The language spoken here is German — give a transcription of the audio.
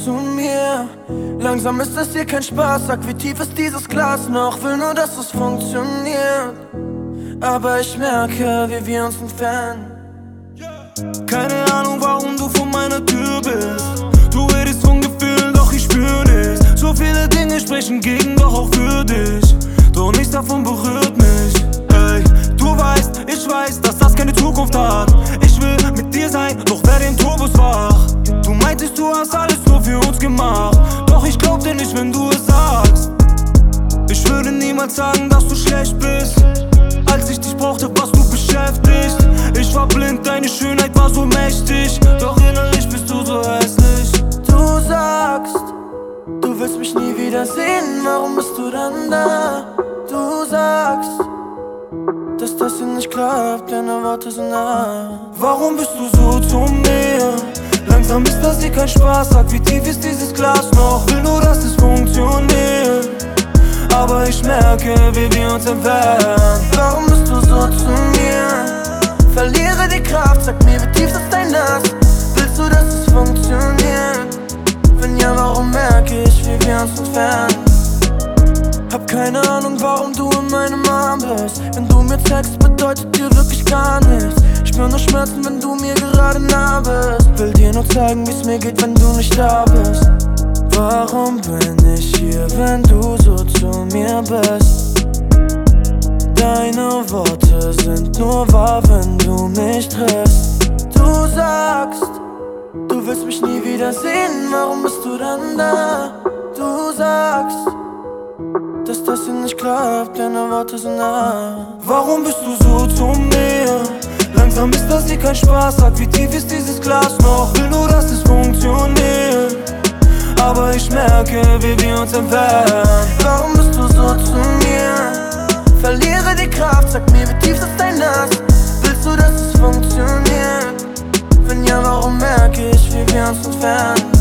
zu mir. Langsam ist das hier kein Spaß, sag, wie tief ist dieses Glas noch? Will nur, dass es funktioniert, aber ich merke, wie wir uns entfernen. Keine Ahnung, warum du vor meiner Tür bist. Du redest von Gefühlen, doch ich spür nichts. So viele Dinge sprechen gegen, doch auch für dich. Doch nichts davon berührt mich. Ey, du weißt, ich weiß, dass das keine Zukunft hat. Ich will mit dir sein, doch werde im Turbus wach. Du meintest, du hast alles nur für uns gemacht, doch ich glaub dir nicht, wenn du es sagst. Ich würde niemals sagen, dass du schlecht bist. Als ich dich brauchte, warst du beschäftigt. Ich war blind, deine Schönheit war so mächtig, doch innerlich bist du so hässlich. Du sagst, du willst mich nie wiedersehen, warum bist du dann da? Du sagst, dass das hier nicht klappt, deine Worte sind nah. Warum bist du so zu mir? Langsam ist das hier kein Spaß, sag, wie tief ist dieses Glas noch? Will nur, dass es funktioniert, aber ich merke, wie wir uns entfernen. Warum bist du so zu mir? Verliere die Kraft, sag mir, wie tief ist dein Nass? Willst du, dass es funktioniert? Wenn ja, warum merke ich, wie wir uns entfernen? Hab keine Ahnung, warum du in meinem Arm bist. Wenn du mir zeigst, bedeutet dir wirklich gar nichts. Ich spür nur Schmerzen, wenn du mir gerade nah bist. Will dir nur zeigen, wie's mir geht, wenn du nicht da bist. Warum bin ich hier, wenn du so zu mir bist? Deine Worte sind nur wahr, wenn du mich triffst. Du sagst, du willst mich nie wiedersehen, warum bist du dann da? Du sagst, dass das hier nicht klappt, deine Worte sind nah. Warum bist du so zu mir? Langsam ist das hier kein Spaß, sag, wie tief ist dieses Glas noch? Will nur, dass es funktioniert, aber ich merke, wie wir uns entfernen. Warum bist du so zu mir? Verliere die Kraft, sag mir, wie tief ist dein Nass? Willst du, dass es funktioniert? Wenn ja, warum merke ich, wie wir uns entfernen?